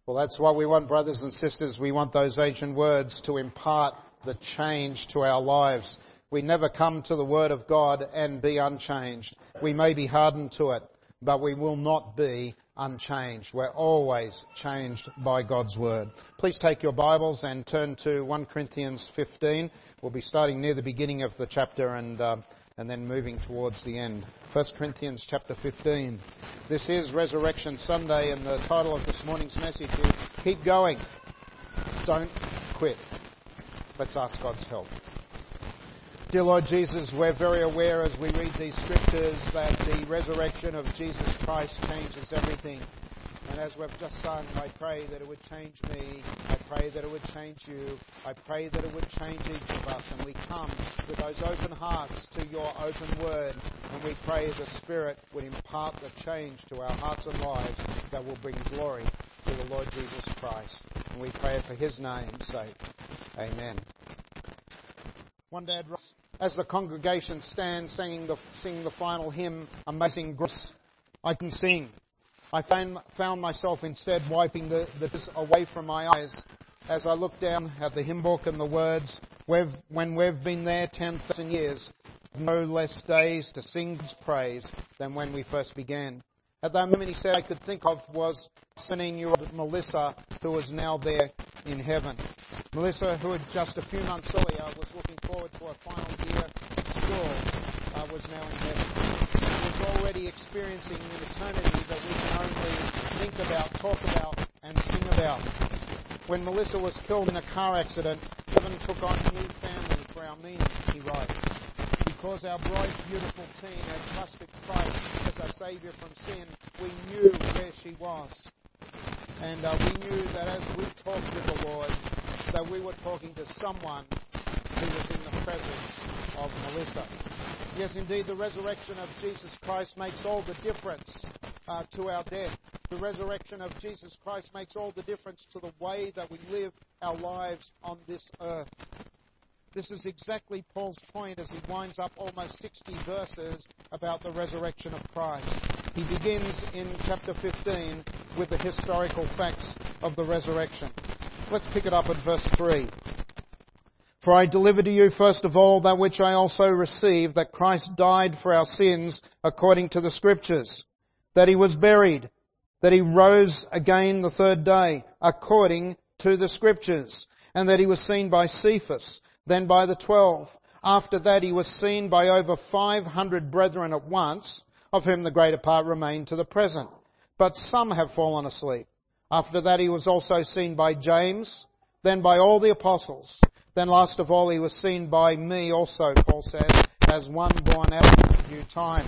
Well, that's what we want, brothers and sisters. We want those ancient words to impart the change to our lives. We never come to the Word of God and be unchanged. We may be hardened to it, but we will not be unchanged. We're always changed by God's Word. Please take your Bibles and turn to 1 Corinthians 15. We'll be starting near the beginning of the chapter and then moving towards the end. 1 Corinthians chapter 15. This is Resurrection Sunday, and the title of this morning's message is Keep Going, Don't Quit. Let's ask God's help. Dear Lord Jesus, we're very aware as we read these scriptures that the resurrection of Jesus Christ changes everything. And as we've just sung, I pray that it would change me. I pray that it would change you. I pray that it would change each of us. And we come with those open hearts to your open word. And we pray the Spirit would impart the change to our hearts and lives that will bring glory to the Lord Jesus Christ. And we pray it for His name's sake. Amen. One day, as the congregation stands singing the final hymn, Amazing Grace, I can sing. I found myself instead wiping the tears away from my eyes as I looked down at the hymn book and the words, when we've been there 10,000 years, no less days to sing His praise than when we first began. At that moment, he said, I could think of was 17-year-old Melissa, who was now there in heaven. Melissa, who had just a few months earlier was looking forward to her final year at school, was now in heaven. Was already experiencing an eternity that we can only think about, talk about, and sing about. When Melissa was killed in a car accident, heaven took on a new family for our meaning, he writes. Because our bright, beautiful teen had trusted Christ as our Saviour from sin, we knew where she was. And we knew that as we talked with the Lord, that we were talking to someone who was in the presence of Melissa. Yes, indeed, the resurrection of Jesus Christ makes all the difference to our death. The resurrection of Jesus Christ makes all the difference to the way that we live our lives on this earth. This is exactly Paul's point as he winds up almost 60 verses about the resurrection of Christ. He begins in chapter 15 with the historical facts of the resurrection. Let's pick it up at verse 3. For I delivered to you first of all that which I also received, that Christ died for our sins according to the Scriptures, that He was buried, that He rose again the third day according to the Scriptures, and that He was seen by Cephas, then by the 12. After that He was seen by over 500 brethren at once, of whom the greater part remain to the present. But some have fallen asleep. After that He was also seen by James, then by all the apostles. Then last of all He was seen by me also, Paul says, as one born out of due time.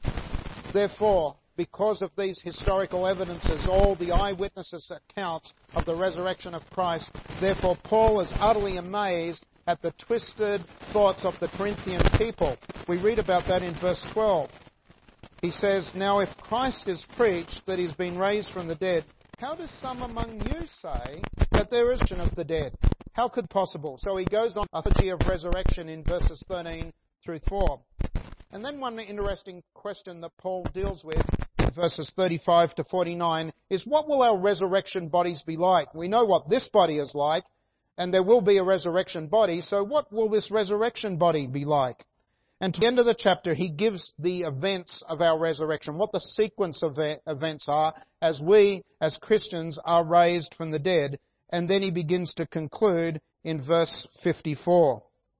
Therefore, because of these historical evidences, all the eyewitnesses' accounts of the resurrection of Christ, therefore Paul is utterly amazed at the twisted thoughts of the Corinthian people. We read about that in verse 12. He says, Now if Christ is preached that He's been raised from the dead, how do some among you say that there is resurrection of the dead? How could possible? So he goes on a theology of resurrection in verses 13 through 4. And then one interesting question that Paul deals with in verses 35 to 49 is, what will our resurrection bodies be like? We know what this body is like, and there will be a resurrection body, so what will this resurrection body be like? And to the end of the chapter, he gives the events of our resurrection, what the sequence of events are as we, as Christians, are raised from the dead. And then he begins to conclude in verse 54.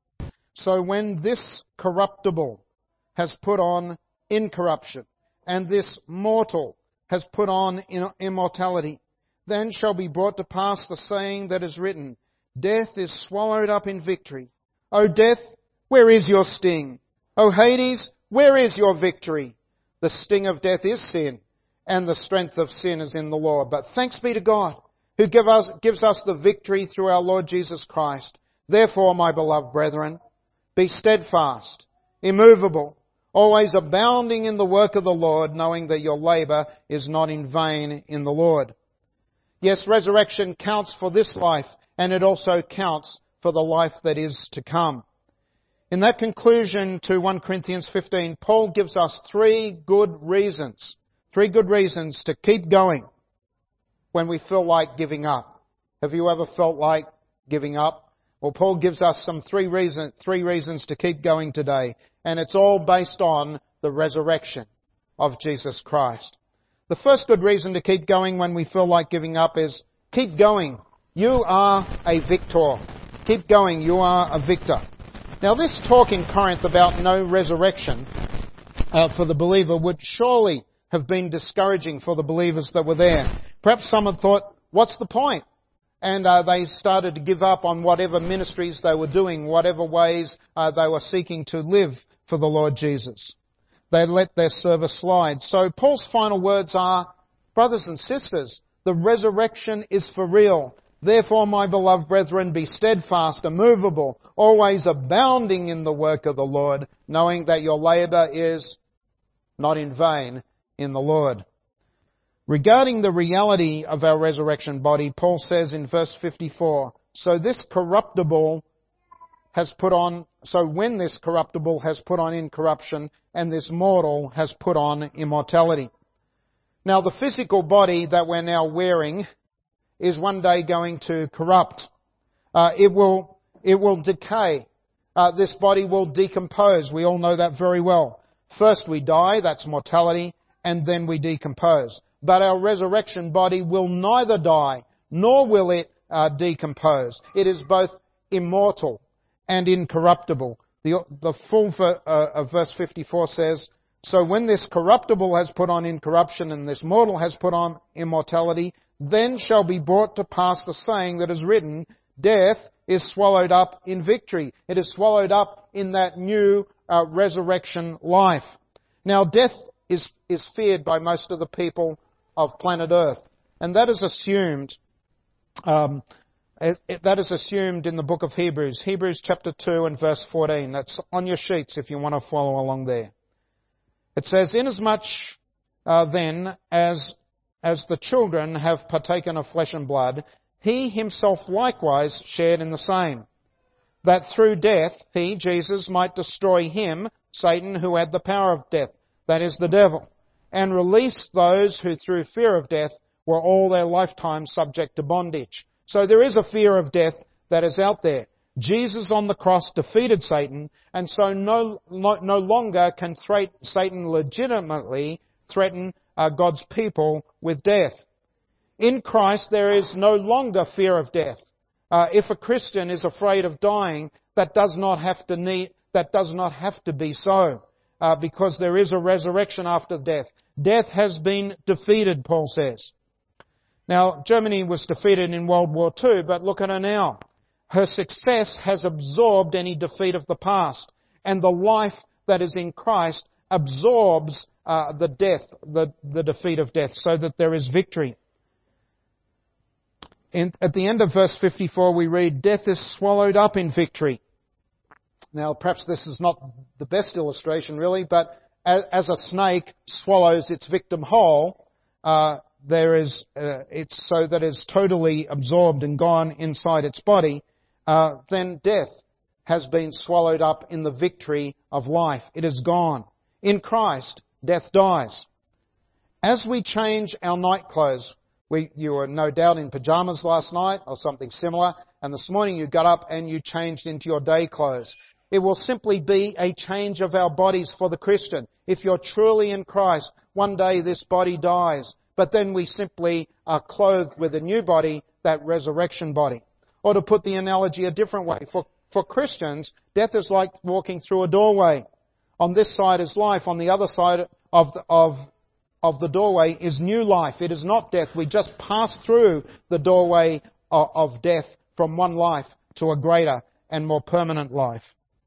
So when this corruptible has put on incorruption, and this mortal has put on immortality, then shall be brought to pass the saying that is written, Death is swallowed up in victory. O death, where is your sting? O Hades, where is your victory? The sting of death is sin, and the strength of sin is in the law. But thanks be to God, who gives us the victory through our Lord Jesus Christ. Therefore, my beloved brethren, be steadfast, immovable, always abounding in the work of the Lord, knowing that your labour is not in vain in the Lord. Yes, resurrection counts for this life, and it also counts for the life that is to come. In that conclusion to 1 Corinthians 15, Paul gives us three good reasons to keep going. when we feel like giving up. Have you ever felt like giving up? Well, Paul gives us three reasons to keep going today, and it's all based on the resurrection of Jesus Christ. The first good reason to keep going when we feel like giving up is keep going. You are a victor. Keep going. You are a victor. Now, this talk in Corinth about no resurrection for the believer would surely have been discouraging for the believers that were there. Perhaps some had thought, what's the point? And they started to give up on whatever ministries they were doing, whatever ways they were seeking to live for the Lord Jesus. They let their service slide. So Paul's final words are, brothers and sisters, the resurrection is for real. Therefore, my beloved brethren, be steadfast, immovable, always abounding in the work of the Lord, knowing that your labour is not in vain in the Lord. Regarding the reality of our resurrection body, Paul says in verse 54, So when this corruptible has put on incorruption, and this mortal has put on immortality. Now, the physical body that we're now wearing is one day going to corrupt. It will decay. This body will decompose. We all know that very well. First we die, that's mortality, and then we decompose. But our resurrection body will neither die, nor will it decompose. It is both immortal and incorruptible. The full of verse 54 says, So when this corruptible has put on incorruption, and this mortal has put on immortality, then shall be brought to pass the saying that is written, Death is swallowed up in victory. It is swallowed up in that new resurrection life. Now, death is feared by most of the people of planet Earth, and that is assumed. That is assumed in the book of Hebrews, Hebrews chapter 2 and verse 14. That's on your sheets if you want to follow along there. It says, Inasmuch then as the children have partaken of flesh and blood, he himself likewise shared in the same, that through death he, Jesus, might destroy him, Satan, who had the power of death, that is the devil, and release those who through fear of death were all their lifetime subject to bondage. So there is a fear of death that is out there. Jesus on the cross defeated Satan, and so no longer can Satan legitimately threaten God's people with death. In Christ there is no longer fear of death. If a Christian is afraid of dying, that does not have to be so, because there is a resurrection after death. Death has been defeated, Paul says. Now, Germany was defeated in World War II, but look at her now. Her success has absorbed any defeat of the past, and the life that is in Christ absorbs the defeat of death, so that there is victory. At the end of verse 54 we read, Death is swallowed up in victory. Now, perhaps this is not the best illustration really, but as a snake swallows its victim whole, it's so that it's totally absorbed and gone inside its body, then death has been swallowed up in the victory of life. It is gone. In Christ, death dies. As we change our night clothes, you were no doubt in pajamas last night or something similar, and this morning you got up and you changed into your day clothes. It will simply be a change of our bodies for the Christian. If you're truly in Christ, one day this body dies, but then we simply are clothed with a new body, that resurrection body. Or to put the analogy a different way, for Christians, death is like walking through a doorway. On this side is life, on the other side of the doorway is new life. It is not death. We just pass through the doorway of death from one life to a greater and more permanent life.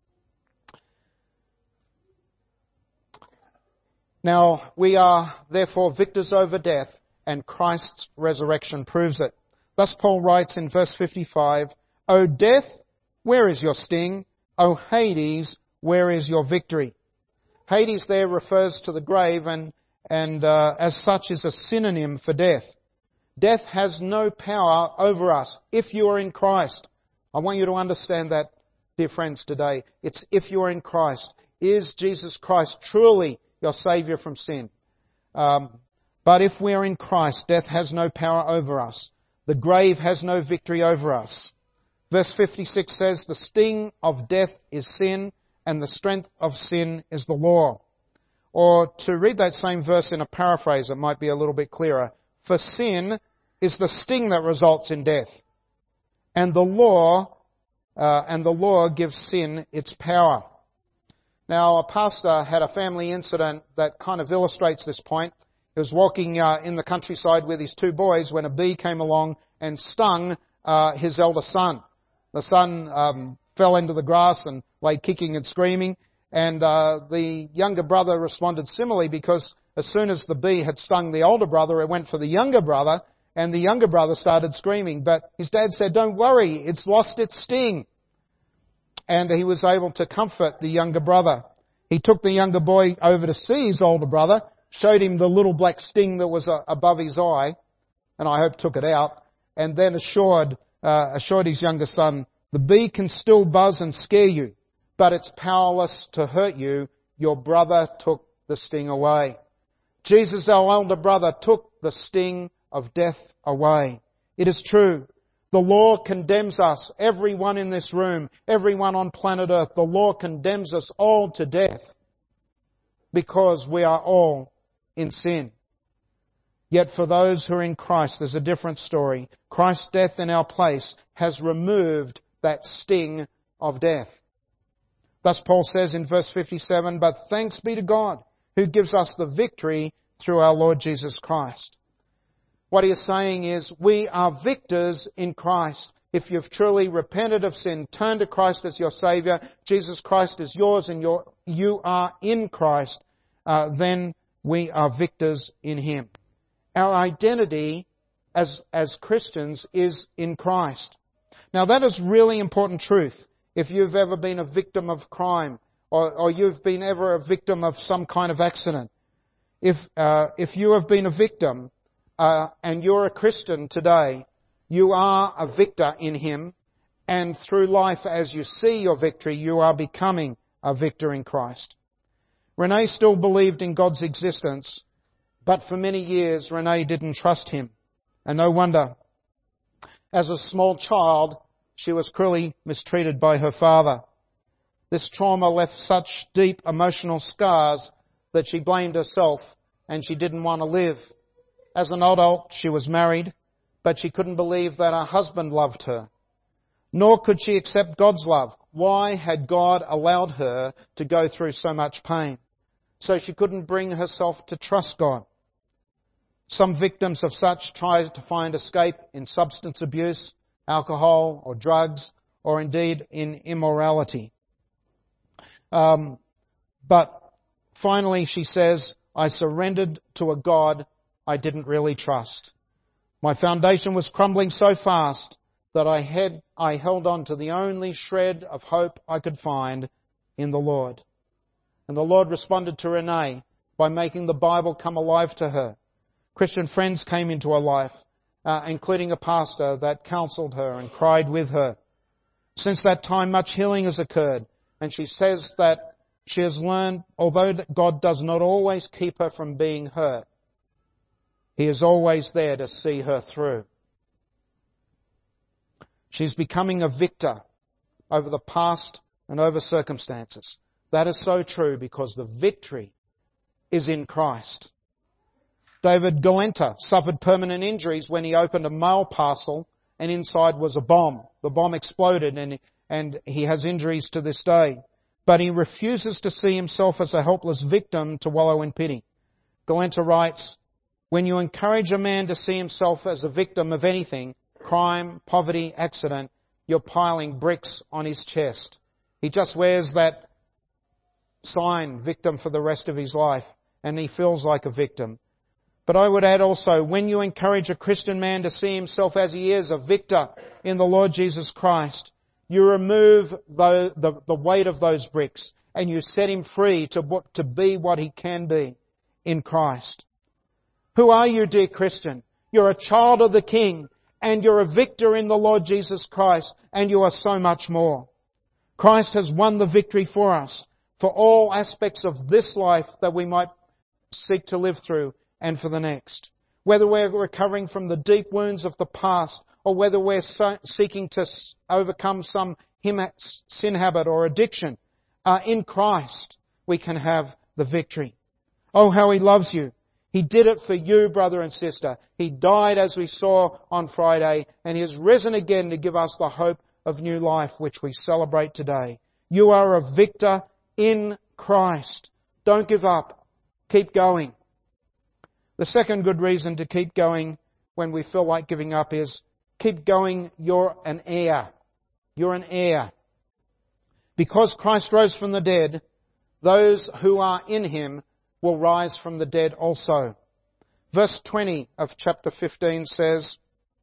Now, we are therefore victors over death, and Christ's resurrection proves it. Thus Paul writes in verse 55, O death, where is your sting? O Hades, where is your victory? Hades there refers to the grave, and as such is a synonym for death. Death has no power over us if you are in Christ. I want you to understand that, dear friends, today. It's if you are in Christ. Is Jesus Christ truly your Saviour from sin? But if we are in Christ, death has no power over us. The grave has no victory over us. Verse 56 says, the sting of death is sin, and the strength of sin is the law. Or to read that same verse in a paraphrase, it might be a little bit clearer. For sin is the sting that results in death, and the law gives sin its power. Now, a pastor had a family incident that kind of illustrates this point. He was walking in the countryside with his two boys when a bee came along and stung his elder son. The son fell into the grass and lay kicking and screaming, and the younger brother responded similarly, because as soon as the bee had stung the older brother, it went for the younger brother, and the younger brother started screaming. But his dad said, don't worry, it's lost its sting. And he was able to comfort the younger brother. He took the younger boy over to see his older brother, showed him the little black sting that was above his eye, and I hope took it out, and then assured his younger son, the bee can still buzz and scare you, but it's powerless to hurt you. Your brother took the sting away. Jesus, our elder brother, took the sting of death away. It is true. The law condemns us, everyone in this room, everyone on planet Earth. The law condemns us all to death because we are all in sin. Yet for those who are in Christ, there's a different story. Christ's death in our place has removed that sting of death. Thus Paul says in verse 57, but thanks be to God who gives us the victory through our Lord Jesus Christ. What he is saying is, we are victors in Christ. If you've truly repented of sin, turned to Christ as your Saviour, Jesus Christ is yours and you are in Christ, then we are victors in Him. Our identity as Christians is in Christ. Now that is really important truth. If you've ever been a victim of crime, or you've been ever a victim of some kind of accident, if you have been a victim, and you're a Christian today, you are a victor in Him, and through life as you see your victory, you are becoming a victor in Christ. Renee still believed in God's existence, but for many years Renee didn't trust Him, and no wonder. As a small child, she was cruelly mistreated by her father. This trauma left such deep emotional scars that she blamed herself and she didn't want to live. As an adult, she was married, but she couldn't believe that her husband loved her. Nor could she accept God's love. Why had God allowed her to go through so much pain? So she couldn't bring herself to trust God. Some victims of such try to find escape in substance abuse, alcohol or drugs, or indeed in immorality. But finally she says, I surrendered to a God I didn't really trust. My foundation was crumbling so fast that I held on to the only shred of hope I could find in the Lord. And the Lord responded to Renee by making the Bible come alive to her. Christian friends came into her life, including a pastor that counseled her and cried with her. Since that time, much healing has occurred, and she says that she has learned, although God does not always keep her from being hurt, He is always there to see her through. She's becoming a victor over the past and over circumstances. That is so true because the victory is in Christ. David Galenta suffered permanent injuries when he opened a mail parcel and inside was a bomb. The bomb exploded and he has injuries to this day. But he refuses to see himself as a helpless victim to wallow in pity. Galenta writes, when you encourage a man to see himself as a victim of anything, crime, poverty, accident, you're piling bricks on his chest. He just wears that sign, victim, for the rest of his life, and he feels like a victim. But I would add also, when you encourage a Christian man to see himself as he is, a victor in the Lord Jesus Christ, you remove the weight of those bricks and you set him free to be what he can be in Christ. Who are you, dear Christian? You're a child of the King, and you're a victor in the Lord Jesus Christ, and you are so much more. Christ has won the victory for us, for all aspects of this life that we might seek to live through. and for the next. Whether we're recovering from the deep wounds of the past, or whether we're seeking to overcome some sin habit or addiction, in Christ we can have the victory. Oh, how He loves you. He did it for you, brother and sister. He died, as we saw on Friday, and He has risen again to give us the hope of new life, which we celebrate today. You are a victor in Christ. Don't give up. Keep going. The second good reason to keep going when we feel like giving up is, keep going, you're an heir. You're an heir. Because Christ rose from the dead, those who are in Him will rise from the dead also. Verse 20 of chapter 15 says,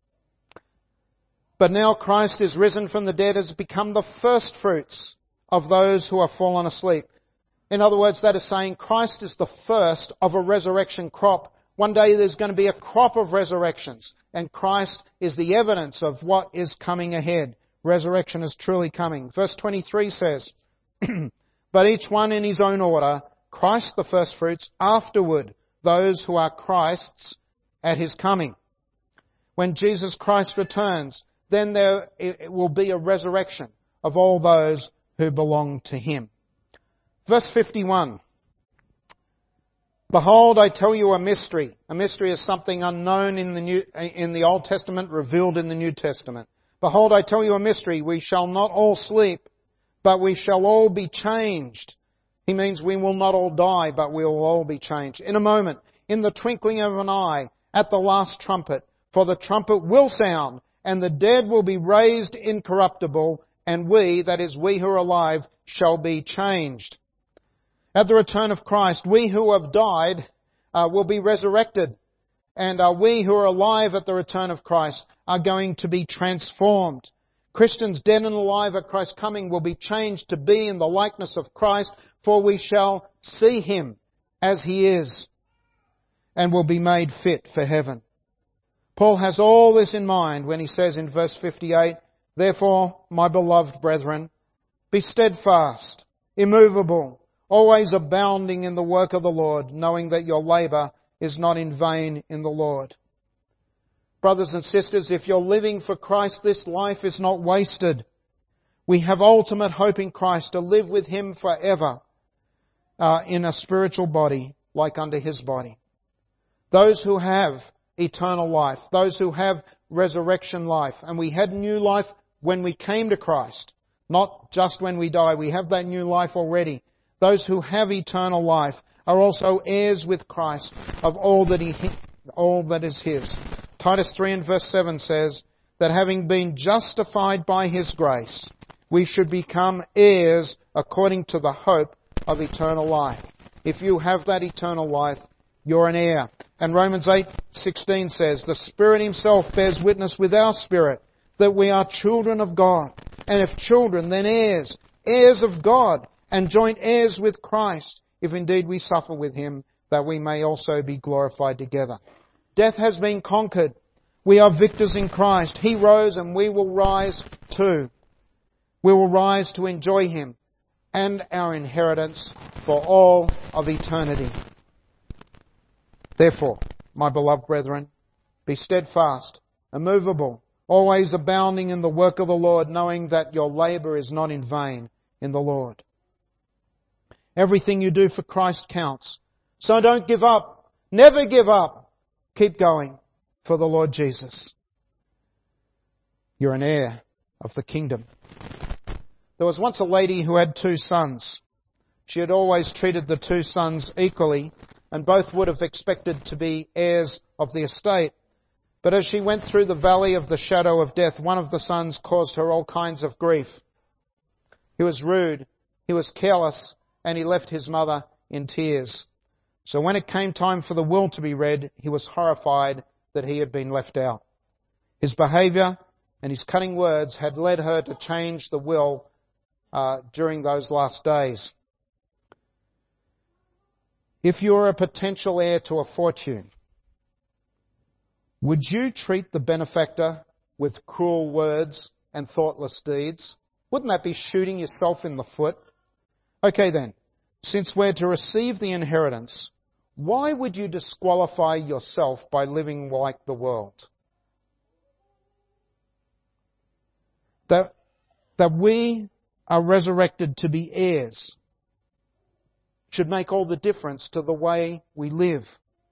"But now Christ is risen from the dead, has become the first fruits of those who are fallen asleep." In other words, that is saying Christ is the first of a resurrection crop. One day there's going to be a crop of resurrections, and Christ is the evidence of what is coming ahead. Resurrection is truly coming. Verse 23 says, "But each one in his own order, Christ the first fruits, afterward those who are Christ's at His coming." When Jesus Christ returns, then there will be a resurrection of all those who belong to Him. Verse 51. "Behold, I tell you a mystery." A mystery is something unknown in the Old Testament, revealed in the New Testament. "Behold, I tell you a mystery. We shall not all sleep, but we shall all be changed." He means we will not all die, but we will all be changed. "In a moment, in the twinkling of an eye, at the last trumpet. For the trumpet will sound, and the dead will be raised incorruptible, and we, that is, we who are alive, shall be changed." At the return of Christ, we who have died will be resurrected. And we who are alive at the return of Christ are going to be transformed. Christians dead and alive at Christ's coming will be changed to be in the likeness of Christ, for we shall see Him as He is, and will be made fit for heaven. Paul has all this in mind when he says in verse 58, "Therefore, my beloved brethren, be steadfast, immovable, always abounding in the work of the Lord, knowing that your labour is not in vain in the Lord." Brothers and sisters, if you're living for Christ, this life is not wasted. We have ultimate hope in Christ to live with Him forever in a spiritual body like unto His body. Those who have eternal life, those who have resurrection life, and we had new life when we came to Christ, not just when we die. We have that new life already. Those who have eternal life are also heirs with Christ of all that is His. Titus 3 and verse 7 says that having been justified by His grace, we should become heirs according to the hope of eternal life. If you have that eternal life, you're an heir. And Romans 8:16 says, "The Spirit Himself bears witness with our spirit that we are children of God. And if children, then heirs, heirs of God, and joint heirs with Christ, if indeed we suffer with Him, that we may also be glorified together." Death has been conquered. We are victors in Christ. He rose and we will rise too. We will rise to enjoy Him and our inheritance for all of eternity. Therefore, my beloved brethren, be steadfast, immovable, always abounding in the work of the Lord, knowing that your labour is not in vain in the Lord. Everything you do for Christ counts. So don't give up. Never give up. Keep going for the Lord Jesus. You're an heir of the kingdom. There was once a lady who had 2 sons. She had always treated the 2 sons equally, and both would have expected to be heirs of the estate. But as she went through the valley of the shadow of death, one of the sons caused her all kinds of grief. He was rude, he was careless, and he left his mother in tears. So when it came time for the will to be read, he was horrified that he had been left out. His behaviour and his cutting words had led her to change the will during those last days. If you're a potential heir to a fortune, would you treat the benefactor with cruel words and thoughtless deeds? Wouldn't that be shooting yourself in the foot? Okay then, since we're to receive the inheritance, Why would you disqualify yourself by living like the world? That we are resurrected to be heirs should make all the difference to the way we live.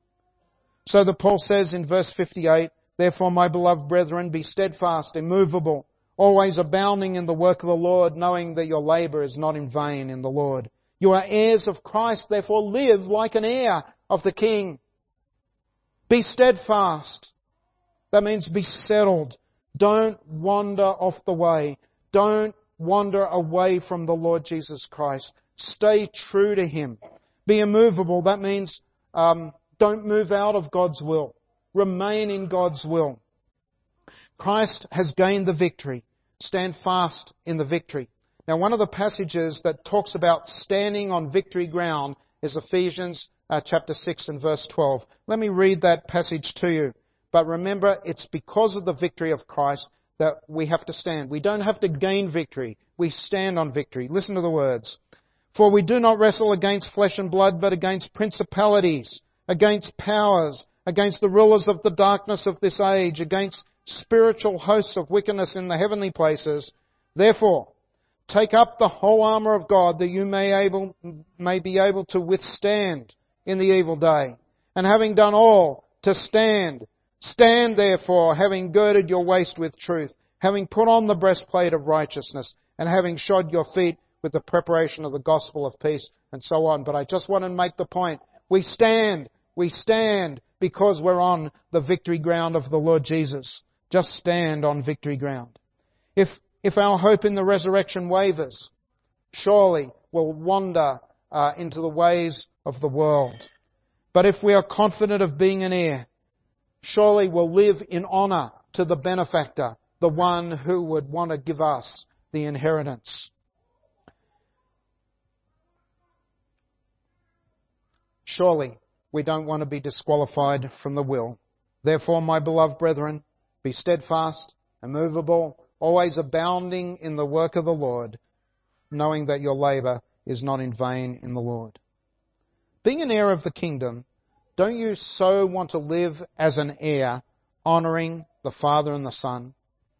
So that Paul says in verse 58, "Therefore, my beloved brethren, be steadfast, immovable, always abounding in the work of the Lord, knowing that your labour is not in vain in the Lord. You are heirs of Christ, therefore live like an heir of the King. Be steadfast." That means be settled. Don't wander off the way. Don't wander away from the Lord Jesus Christ. Stay true to Him. Be immovable. That means don't move out of God's will. Remain in God's will. Christ has gained the victory. Stand fast in the victory. Now, one of the passages that talks about standing on victory ground is Ephesians chapter 6 and verse 12. Let me read that passage to you. But remember, it's because of the victory of Christ that we have to stand. We don't have to gain victory. We stand on victory. Listen to the words. "For we do not wrestle against flesh and blood, but against principalities, against powers, against the rulers of the darkness of this age, against spiritual hosts of wickedness in the heavenly places. Therefore, take up the whole armour of God, that you may be able to withstand in the evil day. And having done all, to stand. Stand therefore, having girded your waist with truth, having put on the breastplate of righteousness, and having shod your feet with the preparation of the gospel of peace," and so on. But I just want to make the point. We stand because we're on the victory ground of the Lord Jesus. Just stand on victory ground. If our hope in the resurrection wavers, surely we'll wander into the ways of the world. But if we are confident of being an heir, surely we'll live in honour to the benefactor, the one who would want to give us the inheritance. Surely we don't want to be disqualified from the will. Therefore, my beloved brethren, be steadfast, immovable, always abounding in the work of the Lord, knowing that your labour is not in vain in the Lord. Being an heir of the kingdom, don't you so want to live as an heir, honouring the Father and the Son?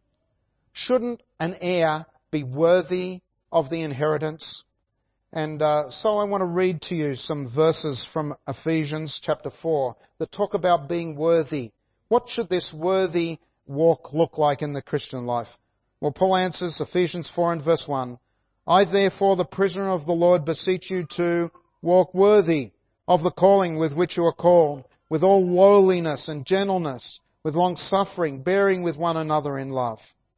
Shouldn't an heir be worthy of the inheritance? And so I want to read to you some verses from Ephesians chapter 4 that talk about being worthy. What should this worthy walk look like in the Christian life? Well, Paul answers, Ephesians 4 and verse 1, "I therefore, the prisoner of the Lord, beseech you to walk worthy of the calling with which you are called, with all lowliness and gentleness, with long suffering, bearing with one another in love,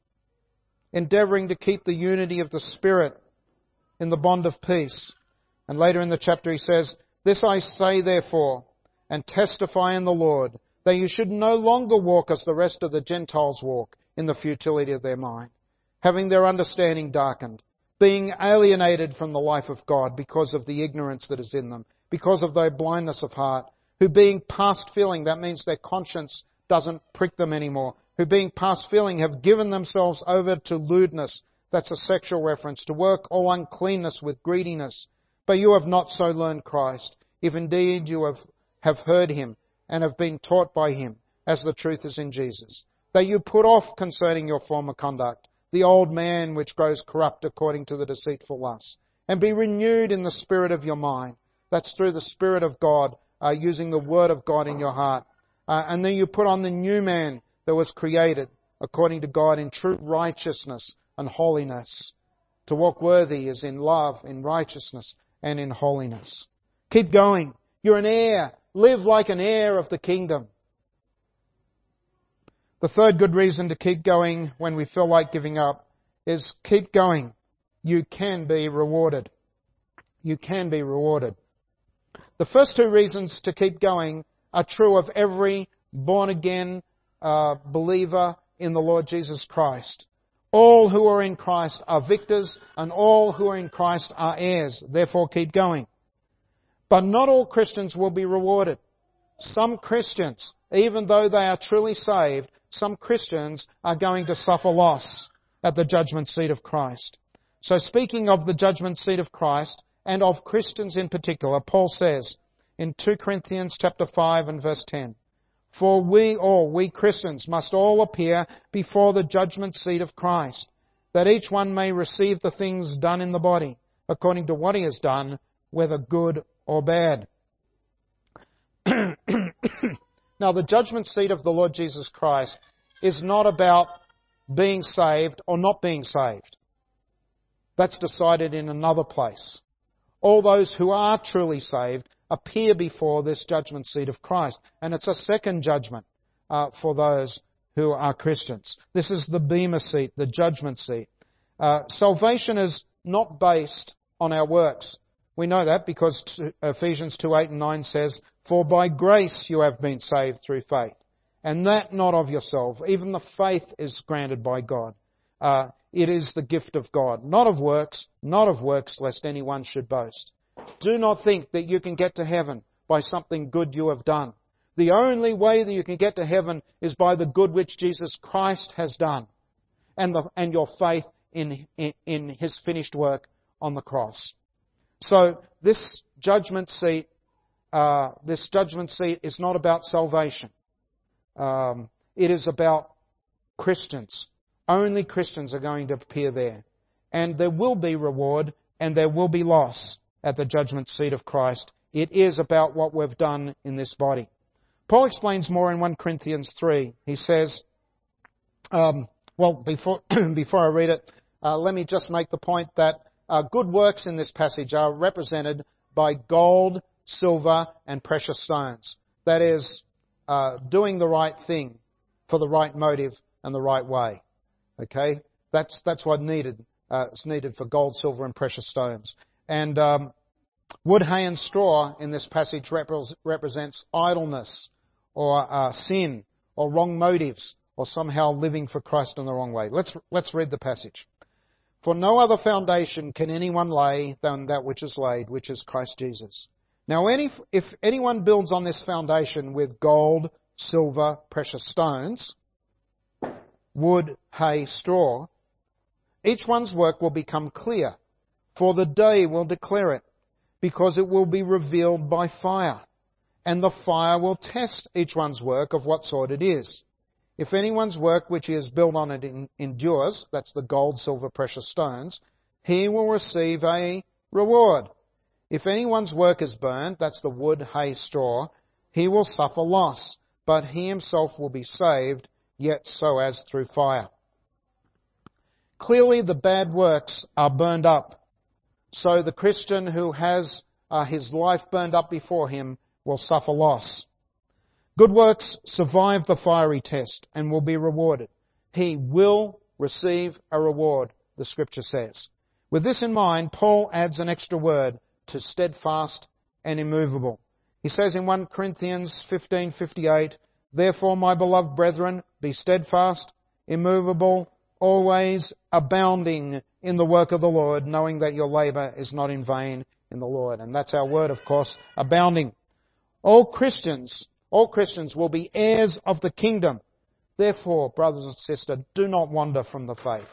endeavouring to keep the unity of the Spirit in the bond of peace." And later in the chapter he says, "This I say therefore, and testify in the Lord, that you should no longer walk as the rest of the Gentiles walk, in the futility of their mind, having their understanding darkened, being alienated from the life of God because of the ignorance that is in them, because of their blindness of heart, who being past feeling," that means their conscience doesn't prick them anymore, "who being past feeling have given themselves over to lewdness," that's a sexual reference, "to work all uncleanness with greediness. But you have not so learned Christ, if indeed you have heard Him and have been taught by Him, as the truth is in Jesus, that you put off concerning your former conduct the old man which grows corrupt according to the deceitful lusts, and be renewed in the spirit of your mind." That's through the Spirit of God, using the Word of God in your heart. And then you put on the new man that was created according to God in true righteousness and holiness. To walk worthy is in love, in righteousness, and in holiness. Keep going. You're an heir. Live like an heir of the kingdom. The third good reason to keep going when we feel like giving up is keep going. You can be rewarded. You can be rewarded. The first two reasons to keep going are true of every born-again believer in the Lord Jesus Christ. All who are in Christ are victors, and all who are in Christ are heirs. Therefore, keep going. But not all Christians will be rewarded. Some Christians, even though they are truly saved, some Christians are going to suffer loss at the judgment seat of Christ. So speaking of the judgment seat of Christ, and of Christians in particular, Paul says in 2 Corinthians chapter 5 and verse 10. For we Christians, must all appear before the judgment seat of Christ, that each one may receive the things done in the body, according to what he has done, whether good or bad. Now, the judgment seat of the Lord Jesus Christ is not about being saved or not being saved. That's decided in another place. All those who are truly saved appear before this judgment seat of Christ. And it's a second judgment for those who are Christians. This is the bema seat, the judgment seat. Salvation is not based on our works. We know that because Ephesians 2:8 and 9 says, "For by grace you have been saved through faith, and that not of yourself. Even the faith is granted by God. It is the gift of God, not of works, lest anyone should boast." Do not think that you can get to heaven by something good you have done. The only way that you can get to heaven is by the good which Jesus Christ has done, and your faith in His finished work on the cross. So this judgment seat is not about salvation. It is about Christians. Only Christians are going to appear there. And there will be reward and there will be loss at the judgment seat of Christ. It is about what we've done in this body. Paul explains more in 1 Corinthians 3. He says, before I read it, let me just make the point that good works in this passage are represented by gold, silver, and precious stones. That is, doing the right thing for the right motive and the right way. Okay? That's what needed. It's needed for gold, silver, and precious stones. And wood, hay, and straw in this passage represents idleness or sin or wrong motives or somehow living for Christ in the wrong way. Let's read the passage. For no other foundation can anyone lay than that which is laid, which is Christ Jesus. Now, if anyone builds on this foundation with gold, silver, precious stones, wood, hay, straw, each one's work will become clear, for the day will declare it, because it will be revealed by fire, and the fire will test each one's work of what sort it is. If anyone's work which he has built on it endures, that's the gold, silver, precious stones, he will receive a reward. If anyone's work is burned, that's the wood, hay, straw, he will suffer loss, but he himself will be saved, yet so as through fire. Clearly the bad works are burned up. So the Christian who has his life burned up before him will suffer loss. Good works survive the fiery test and will be rewarded. He will receive a reward, the Scripture says. With this in mind, Paul adds an extra word to steadfast and immovable. He says in 1 Corinthians 15:58, "Therefore, my beloved brethren, be steadfast, immovable, always abounding in the work of the Lord, knowing that your labour is not in vain in the Lord." And that's our word, of course, abounding. All Christians will be heirs of the kingdom. Therefore, brothers and sisters, do not wander from the faith.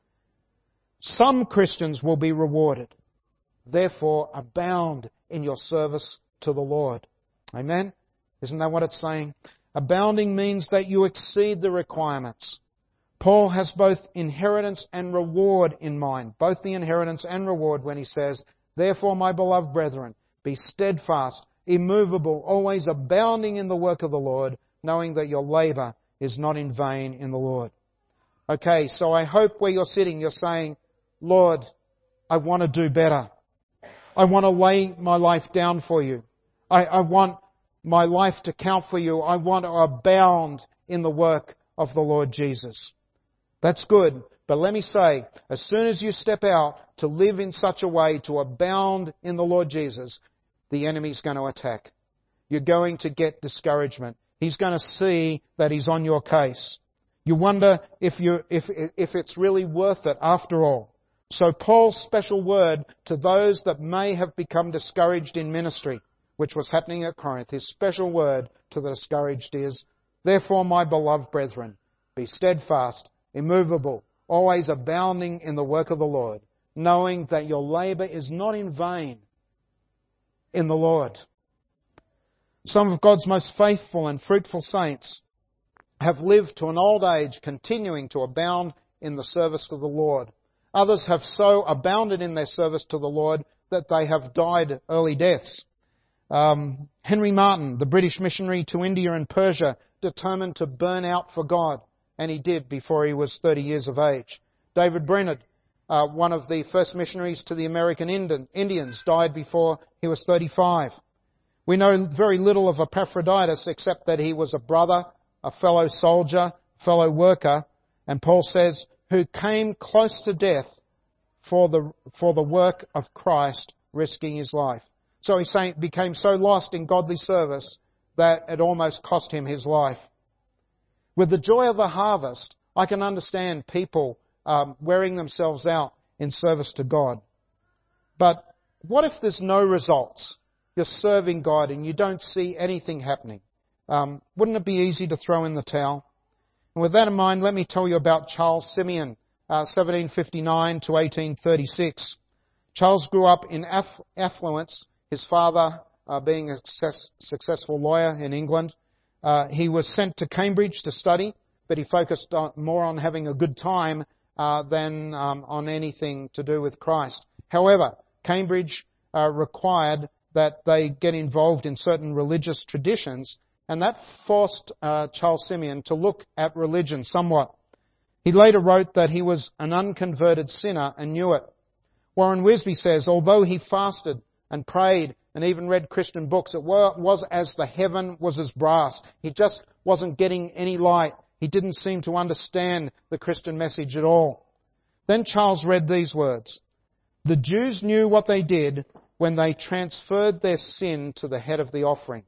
Some Christians will be rewarded. Therefore, abound in your service to the Lord. Amen? Isn't that what it's saying? Abounding means that you exceed the requirements. Paul has both inheritance and reward in mind, both the inheritance and reward when he says, "Therefore, my beloved brethren, be steadfast, immovable, always abounding in the work of the Lord, knowing that your labour is not in vain in the Lord." Okay, so I hope where you're sitting, you're saying, "Lord, I want to do better. I want to lay my life down for you. I want my life to count for you. I want to abound in the work of the Lord Jesus." That's good. But let me say, as soon as you step out to live in such a way to abound in the Lord Jesus, the enemy's going to attack. You're going to get discouragement. He's going to see that he's on your case. You wonder if it's really worth it after all. So Paul's special word to those that may have become discouraged in ministry, which was happening at Corinth, his special word to the discouraged is, "Therefore, my beloved brethren, be steadfast, immovable, always abounding in the work of the Lord, knowing that your labour is not in vain in the Lord." Some of God's most faithful and fruitful saints have lived to an old age, continuing to abound in the service of the Lord. Others have so abounded in their service to the Lord that they have died early deaths. Henry Martyn, the British missionary to India and Persia, determined to burn out for God, and he did before he was 30 years of age. David Brainerd, one of the first missionaries to the American Indians, died before he was 35. We know very little of Epaphroditus except that he was a brother, a fellow soldier, fellow worker, and Paul says, who came close to death for the work of Christ, risking his life. So he became so lost in godly service that it almost cost him his life. With the joy of the harvest, I can understand people wearing themselves out in service to God. But what if there's no results? You're serving God and you don't see anything happening. Wouldn't it be easy to throw in the towel? And with that in mind, let me tell you about Charles Simeon, 1759 to 1836. Charles grew up in affluence, his father being a successful lawyer in England. He was sent to Cambridge to study, but he focused more on having a good time than on anything to do with Christ. However, Cambridge required that they get involved in certain religious traditions, and that forced Charles Simeon to look at religion somewhat. He later wrote that he was an unconverted sinner and knew it. Warren Wisby says, although he fasted and prayed and even read Christian books, it was as the heaven was as brass. He just wasn't getting any light. He didn't seem to understand the Christian message at all. Then Charles read these words, "The Jews knew what they did when they transferred their sin to the head of the offering."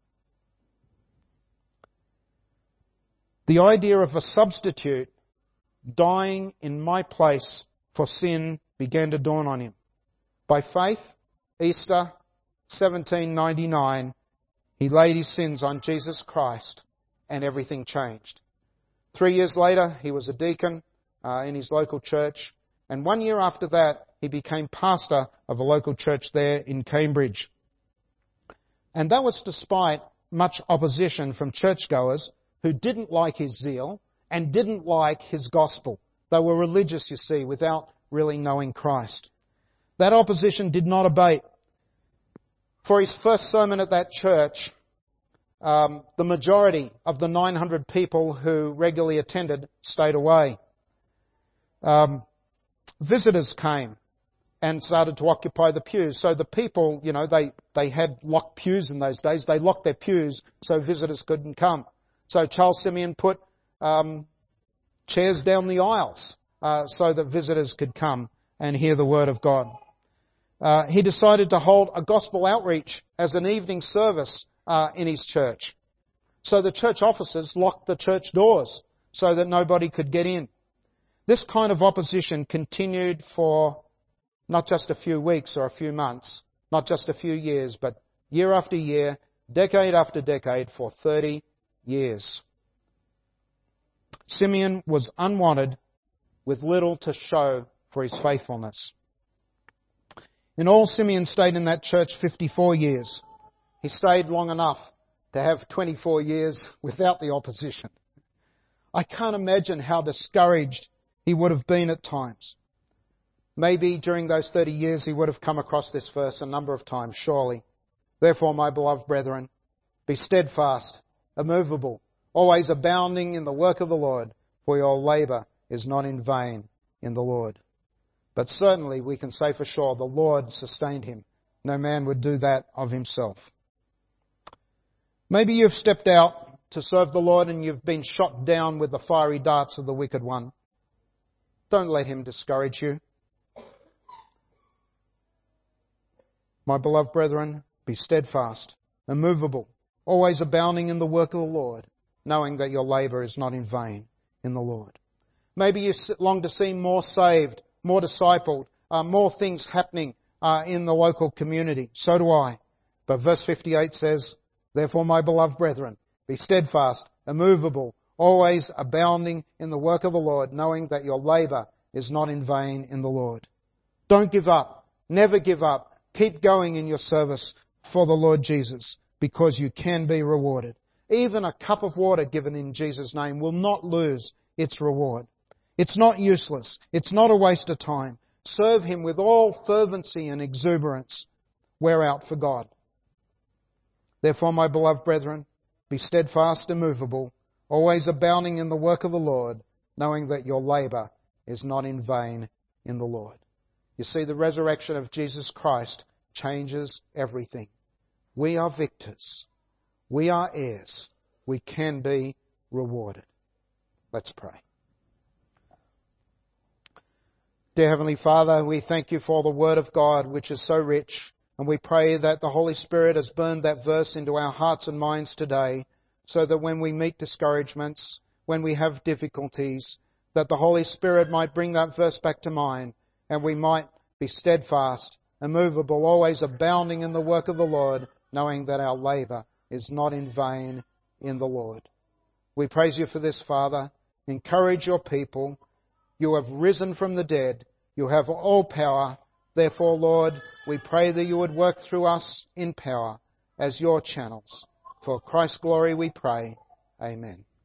The idea of a substitute dying in my place for sin began to dawn on him. By faith, Easter 1799, he laid his sins on Jesus Christ and everything changed. 3 years later, he was a deacon in his local church, and 1 year after that, he became pastor of a local church there in Cambridge. And that was despite much opposition from churchgoers who didn't like his zeal and didn't like his gospel. They were religious, you see, without really knowing Christ. That opposition did not abate. For his first sermon at that church, the majority of the 900 people who regularly attended stayed away. Visitors came and started to occupy the pews. So the people, they had locked pews in those days. They locked their pews so visitors couldn't come. So Charles Simeon put chairs down the aisles so that visitors could come and hear the Word of God. He decided to hold a gospel outreach as an evening service in his church. So the church officers locked the church doors so that nobody could get in. This kind of opposition continued for not just a few weeks or a few months, not just a few years, but year after year, decade after decade, for 30 years. Simeon was unwanted with little to show for his faithfulness. In all, Simeon stayed in that church 54 years. He stayed long enough to have 24 years without the opposition. I can't imagine how discouraged he would have been at times. Maybe during those 30 years he would have come across this verse a number of times, surely. Therefore, my beloved brethren, be steadfast, immovable, always abounding in the work of the Lord, for your labour is not in vain in the Lord. But certainly we can say for sure the Lord sustained him. No man would do that of himself. Maybe you've stepped out to serve the Lord and you've been shot down with the fiery darts of the wicked one. Don't let him discourage you. My beloved brethren, be steadfast, immovable, always abounding in the work of the Lord, knowing that your labour is not in vain in the Lord. Maybe you long to see more saved, more discipled, more things happening in the local community. So do I. But verse 58 says, therefore, my beloved brethren, be steadfast, immovable, always abounding in the work of the Lord, knowing that your labour is not in vain in the Lord. Don't give up. Never give up. Keep going in your service for the Lord Jesus. because you can be rewarded. Even a cup of water given in Jesus' name will not lose its reward. It's not useless. It's not a waste of time. Serve Him with all fervency and exuberance. We're out for God. Therefore, my beloved brethren, be steadfast, immovable, always abounding in the work of the Lord, knowing that your labour is not in vain in the Lord. You see, the resurrection of Jesus Christ changes everything. We are victors. We are heirs. We can be rewarded. Let's pray. Dear Heavenly Father, we thank you for the Word of God, which is so rich, and we pray that the Holy Spirit has burned that verse into our hearts and minds today, so that when we meet discouragements, when we have difficulties, that the Holy Spirit might bring that verse back to mind, and we might be steadfast, immovable, always abounding in the work of the Lord, knowing that our labour is not in vain in the Lord. We praise you for this, Father. Encourage your people. You have risen from the dead. You have all power. Therefore, Lord, we pray that you would work through us in power as your channels. For Christ's glory we pray. Amen.